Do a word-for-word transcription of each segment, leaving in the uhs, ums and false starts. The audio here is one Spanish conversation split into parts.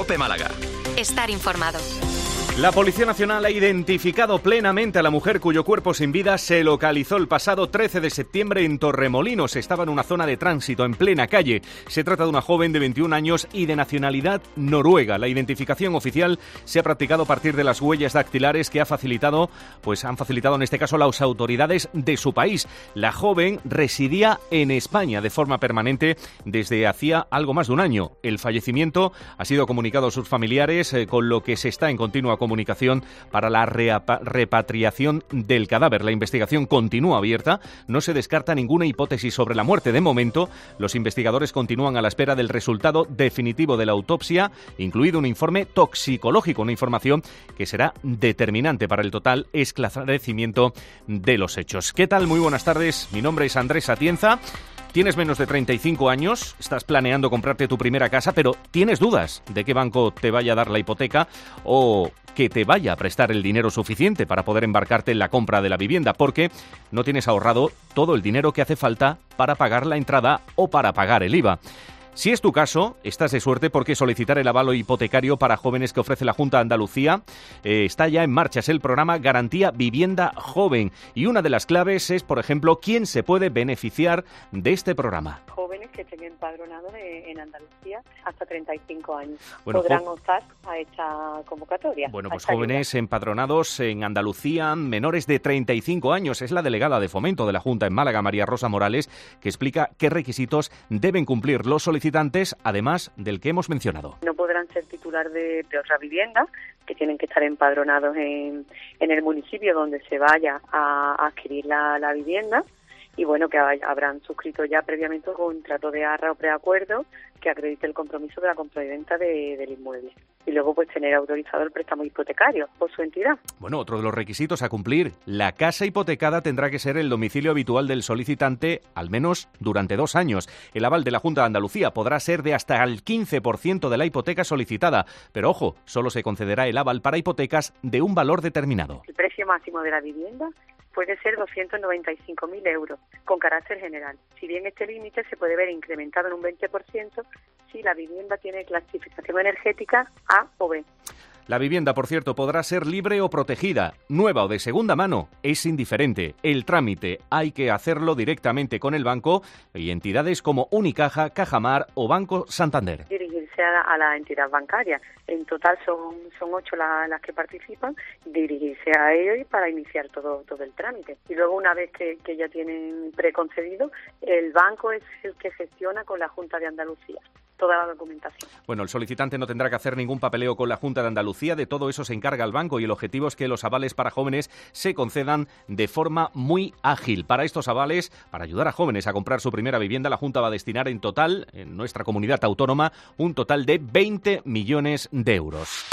COPE Málaga. Estar informado. La Policía Nacional ha identificado plenamente a la mujer cuyo cuerpo sin vida se localizó el pasado trece de septiembre en Torremolinos. Estaba en una zona de tránsito en plena calle. Se trata de una joven de veintiún años y de nacionalidad noruega. La identificación oficial se ha practicado a partir de las huellas dactilares que ha facilitado, pues han facilitado en este caso las autoridades de su país. La joven residía en España de forma permanente desde hacía algo más de un año. El fallecimiento ha sido comunicado a sus familiares, eh, con lo que se está en continua comunicación comunicación para la reapa- repatriación del cadáver. La investigación continúa abierta. No se descarta ninguna hipótesis sobre la muerte. De momento, los investigadores continúan a la espera del resultado definitivo de la autopsia, incluido un informe toxicológico, una información que será determinante para el total esclarecimiento de los hechos. ¿Qué tal? Muy buenas tardes. Mi nombre es Andrés Atienza. Tienes menos de treinta y cinco años, estás planeando comprarte tu primera casa, pero tienes dudas de qué banco te vaya a dar la hipoteca o que te vaya a prestar el dinero suficiente para poder embarcarte en la compra de la vivienda, porque no tienes ahorrado todo el dinero que hace falta para pagar la entrada o para pagar el I V A. Si es tu caso, estás de suerte porque solicitar el avalo hipotecario para jóvenes que ofrece la Junta de Andalucía eh, está ya en marcha. Es el programa Garantía Vivienda Joven. Y una de las claves es, por ejemplo, quién se puede beneficiar de este programa. Jóvenes que estén empadronados en Andalucía hasta treinta y cinco años bueno, podrán jo- optar a esta convocatoria. Bueno, pues esta jóvenes ayuda. empadronados en Andalucía, menores de treinta y cinco años. Es la delegada de Fomento de la Junta en Málaga, María Rosa Morales, que explica qué requisitos deben cumplir los solicitantes, además del que hemos mencionado. No podrán ser titular de, de otra vivienda, que tienen que estar empadronados en, en el municipio donde se vaya a, a adquirir la, la vivienda. Y bueno, que habrán suscrito ya previamente un contrato de arra o preacuerdo que acredite el compromiso de la compra y venta de, del inmueble. Y luego pues tener autorizado el préstamo hipotecario por su entidad. Bueno, otro de los requisitos a cumplir, la casa hipotecada tendrá que ser el domicilio habitual del solicitante al menos durante dos años. El aval de la Junta de Andalucía podrá ser de hasta el quince por ciento de la hipoteca solicitada, pero ojo, solo se concederá el aval para hipotecas de un valor determinado. El precio máximo de la vivienda puede ser doscientos noventa y cinco mil euros, con carácter general. Si bien este límite se puede ver incrementado en un veinte por ciento si la vivienda tiene clasificación energética A o B. La vivienda, por cierto, podrá ser libre o protegida, nueva o de segunda mano, es indiferente. El trámite hay que hacerlo directamente con el banco y entidades como Unicaja, Cajamar o Banco Santander. Dirigirse a la, a la entidad bancaria. En total son, son ocho la, las que participan. Dirigirse a ellos para iniciar todo, todo el trámite. Y luego, una vez que, que ya tienen preconcedido, el banco es el que gestiona con la Junta de Andalucía toda la documentación. Bueno, el solicitante no tendrá que hacer ningún papeleo con la Junta de Andalucía, de todo eso se encarga el banco y el objetivo es que los avales para jóvenes se concedan de forma muy ágil. Para estos avales, para ayudar a jóvenes a comprar su primera vivienda, la Junta va a destinar en total, en nuestra comunidad autónoma, un total de veinte millones de euros.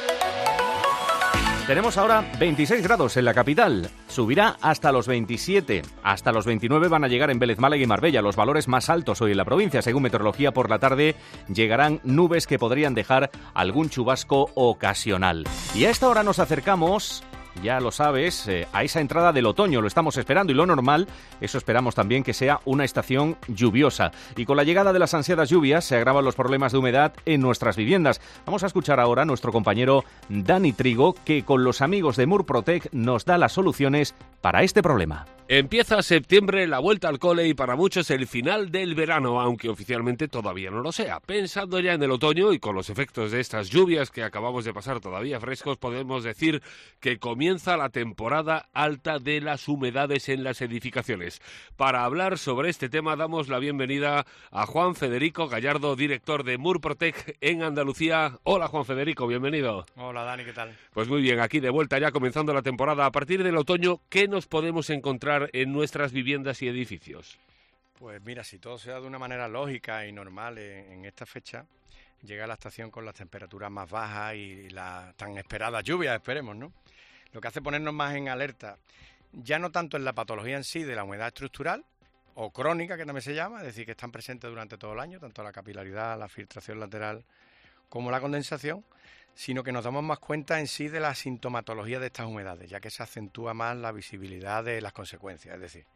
Tenemos ahora veintiséis grados en la capital, subirá hasta los veintisiete, hasta los veintinueve van a llegar en Vélez, Málaga y Marbella, los valores más altos hoy en la provincia. Según Meteorología, por la tarde llegarán nubes que podrían dejar algún chubasco ocasional. Y a esta hora nos acercamos, ya lo sabes, eh, a esa entrada del otoño, lo estamos esperando y lo normal, eso esperamos también que sea una estación lluviosa. Y con la llegada de las ansiadas lluvias se agravan los problemas de humedad en nuestras viviendas. Vamos a escuchar ahora a nuestro compañero Dani Trigo, que con los amigos de Murprotec nos da las soluciones para este problema. Empieza septiembre, la vuelta al cole y para muchos el final del verano, aunque oficialmente todavía no lo sea. Pensando ya en el otoño y con los efectos de estas lluvias que acabamos de pasar todavía frescos, podemos decir que comienza la temporada alta de las humedades en las edificaciones. Para hablar sobre este tema damos la bienvenida a Juan Federico Gallardo, director de Murprotec en Andalucía. Hola Juan Federico, bienvenido. Hola Dani, ¿qué tal? Pues muy bien, aquí de vuelta ya comenzando la temporada. A partir del otoño, ¿qué nos podemos encontrar en nuestras viviendas y edificios? Pues mira, si todo se da de una manera lógica y normal en, en esta fecha, llega la estación con las temperaturas más bajas y las tan esperadas lluvias, esperemos, ¿no? Lo que hace ponernos más en alerta, ya no tanto en la patología en sí de la humedad estructural o crónica, que también se llama, es decir, que están presentes durante todo el año, tanto la capilaridad, la filtración lateral como la condensación, sino que nos damos más cuenta en sí de la sintomatología de estas humedades, ya que se acentúa más la visibilidad de las consecuencias, es decir,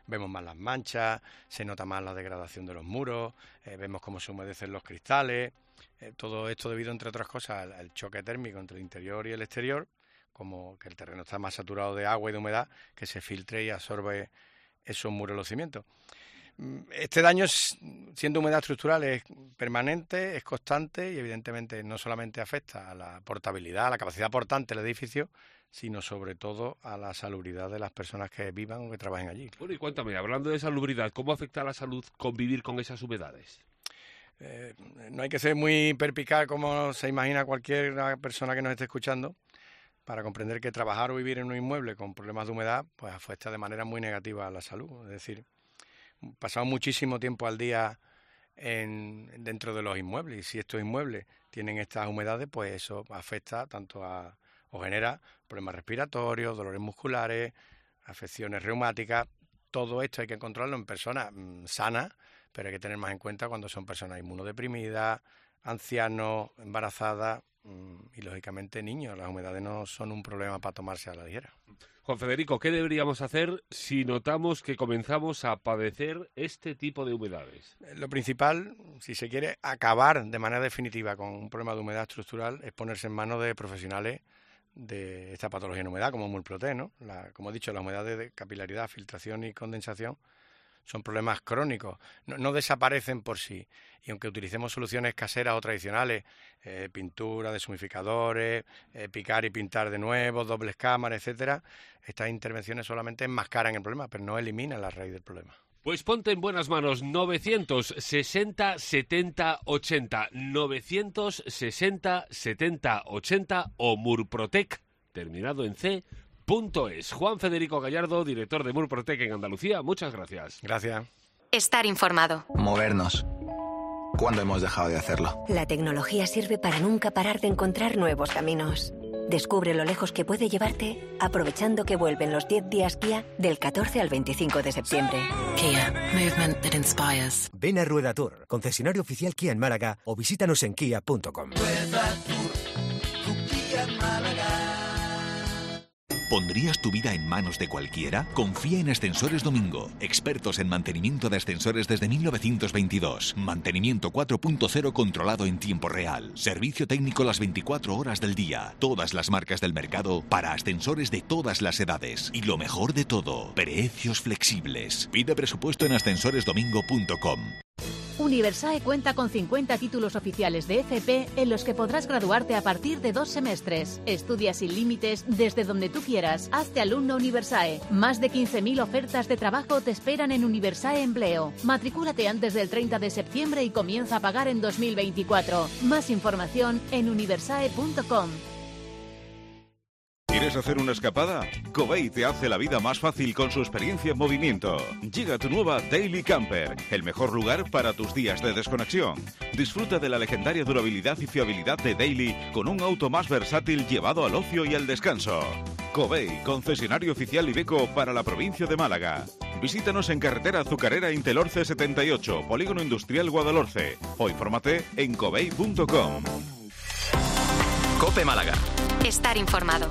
vemos más las manchas, se nota más la degradación de los muros, eh, vemos cómo se humedecen los cristales, eh, todo esto debido, entre otras cosas, al, al choque térmico entre el interior y el exterior, como que el terreno está más saturado de agua y de humedad, que se filtre y absorbe esos muros y los cimientos. Este daño, siendo humedad estructural, es permanente, es constante y evidentemente no solamente afecta a la portabilidad, a la capacidad portante del edificio, sino sobre todo a la salubridad de las personas que vivan o que trabajen allí. Bueno, y cuéntame, hablando de salubridad, ¿cómo afecta a la salud convivir con esas humedades? Eh, no hay que ser muy perspicaz como se imagina cualquier persona que nos esté escuchando para comprender que trabajar o vivir en un inmueble con problemas de humedad pues afecta de manera muy negativa a la salud. Es decir, pasamos muchísimo tiempo al día en, dentro de los inmuebles y si estos inmuebles tienen estas humedades, pues eso afecta tanto a o genera problemas respiratorios, dolores musculares, afecciones reumáticas. Todo esto hay que controlarlo en personas mmm, sanas, pero hay que tener más en cuenta cuando son personas inmunodeprimidas, ancianos, embarazadas mmm, y lógicamente niños. Las humedades no son un problema para tomarse a la ligera. Juan Federico, ¿qué deberíamos hacer si notamos que comenzamos a padecer este tipo de humedades? Lo principal, si se quiere acabar de manera definitiva con un problema de humedad estructural, es ponerse en manos de profesionales de esta patología en humedad, como Murprotec, ¿no? La, como he dicho, las humedades de capilaridad, filtración y condensación son problemas crónicos, no, no desaparecen por sí. Y aunque utilicemos soluciones caseras o tradicionales, eh, pintura, deshumificadores, eh, picar y pintar de nuevo, dobles cámaras, etcétera, estas intervenciones solamente enmascaran el problema, pero no eliminan la raíz del problema. Pues ponte en buenas manos, novecientos sesenta setenta ochenta, novecientos sesenta setenta ochenta o Murprotec, terminado en C, punto es. Juan Federico Gallardo, director de Murprotec en Andalucía, muchas gracias. Gracias. Estar informado. Movernos. ¿Cuándo hemos dejado de hacerlo? La tecnología sirve para nunca parar de encontrar nuevos caminos. Descubre lo lejos que puede llevarte aprovechando que vuelven los diez días Kia del catorce al veinticinco de septiembre. Kia, movement that inspires. Ven a Rueda Tour, concesionario oficial Kia en Málaga, o visítanos en kia punto com. ¿Pondrías tu vida en manos de cualquiera? Confía en Ascensores Domingo, expertos en mantenimiento de ascensores desde mil novecientos veintidós. Mantenimiento cuatro punto cero controlado en tiempo real. Servicio técnico las veinticuatro horas del día. Todas las marcas del mercado para ascensores de todas las edades. Y lo mejor de todo, precios flexibles. Pide presupuesto en ascensores domingo punto com. Universae cuenta con cincuenta títulos oficiales de F P en los que podrás graduarte a partir de dos semestres. Estudia sin límites desde donde tú quieras. Hazte alumno Universae. Más de quince mil ofertas de trabajo te esperan en Universae Empleo. Matricúlate antes del treinta de septiembre y comienza a pagar en dos mil veinticuatro. Más información en universae punto com. ¿Quieres hacer una escapada? Covey te hace la vida más fácil con su experiencia en movimiento. Llega tu nueva Daily Camper, el mejor lugar para tus días de desconexión. Disfruta de la legendaria durabilidad y fiabilidad de Daily con un auto más versátil llevado al ocio y al descanso. Covey, concesionario oficial Iveco para la provincia de Málaga. Visítanos en carretera Azucarera Intelorce setenta y ocho, Polígono Industrial Guadalhorce, o infórmate en covey punto com. COPE Málaga. Estar informado.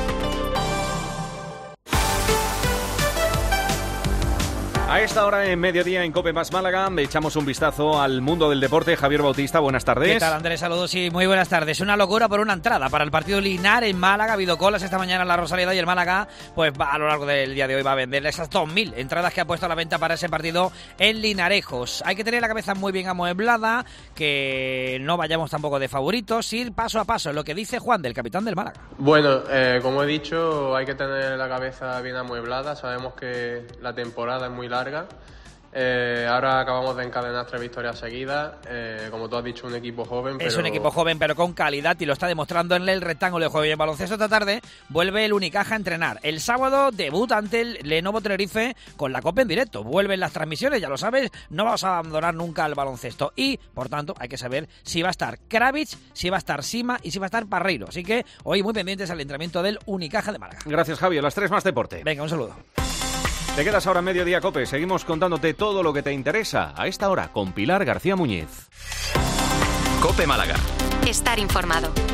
A esta hora en mediodía en COPE más Málaga echamos un vistazo al mundo del deporte. Javier Bautista, buenas tardes. ¿Qué tal, Andrés? Saludos y muy buenas tardes. Una locura por una entrada para el partido Linares en Málaga. Ha habido colas esta mañana en la Rosaleda y el Málaga, pues va, a lo largo del día de hoy va a vender esas dos mil entradas que ha puesto a la venta para ese partido en Linarejos. Hay que tener la cabeza muy bien amueblada, que no vayamos tampoco de favoritos, ir paso a paso, lo que dice Juan, del capitán del Málaga. Bueno, eh, como he dicho, hay que tener la cabeza bien amueblada. Sabemos que la temporada es muy larga. Eh, ahora acabamos de encadenar tres victorias seguidas. Eh, como tú has dicho, un equipo joven. Pero... Es un equipo joven, pero con calidad, y lo está demostrando en el rectángulo de juego. Y en baloncesto esta tarde vuelve el Unicaja a entrenar. El sábado debuta ante el Lenovo Tenerife con la Copa en directo. Vuelven las transmisiones, ya lo sabes, no vamos a abandonar nunca el baloncesto. Y, por tanto, hay que saber si va a estar Kravitz, si va a estar Sima y si va a estar Parreiro. Así que hoy muy pendientes al entrenamiento del Unicaja de Málaga. Gracias, Javier. Las tres más deporte. Venga, un saludo. Te quedas ahora en Mediodía COPE. Seguimos contándote todo lo que te interesa a esta hora con Pilar García Muñiz. COPE Málaga. Estar informado.